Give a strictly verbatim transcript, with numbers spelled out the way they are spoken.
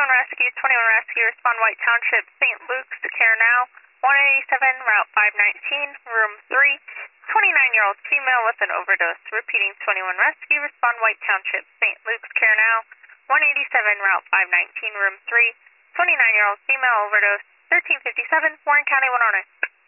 twenty-one Rescue, twenty-one Rescue, respond White Township, Saint Luke's, to care now. one eighty-seven, Route five nineteen, Room three. twenty-nine-year-old female with an overdose. Repeating, twenty-one Rescue, respond White Township, Saint Luke's, care now. one eighty-seven, Route five nineteen, Room three. twenty-nine-year-old female overdose. thirteen fifty-seven, Warren County one oh nine.